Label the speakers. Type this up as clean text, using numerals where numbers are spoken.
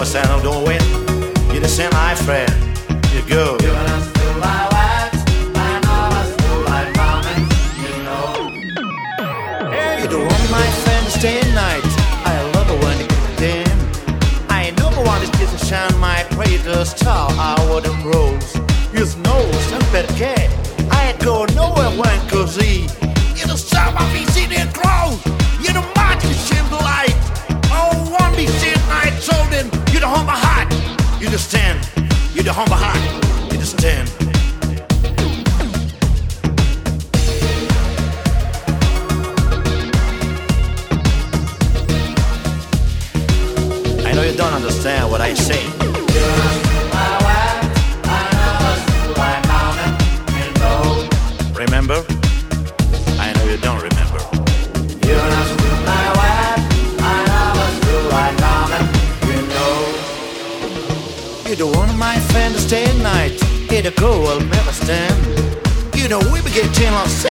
Speaker 1: understand I'm doing it. You understand, my friend? You go.
Speaker 2: You wanna steal my wife? I know I steal my woman, you know.
Speaker 1: You don't want my friend to stay at night. I love it when you get in. I know the one is just to shine my cradle star. I wouldn't rose. You know, some better cat. I go nowhere when cozy. You don't stop my feet in the crowd. You don't mind you shit light. Oh, one be shit night chosen. You don't hold my heart. You understand? You don't hold my heart. You understand? I know you don't understand what I say.
Speaker 2: You wanna steal my wife? I know I steal my woman, you know.
Speaker 1: Remember? I know you don't remember.
Speaker 2: You wanna steal my wife? I know I steal my woman, you know.
Speaker 1: You don't want my friend to stay at night. Here the girl will never stand. You know we be getting on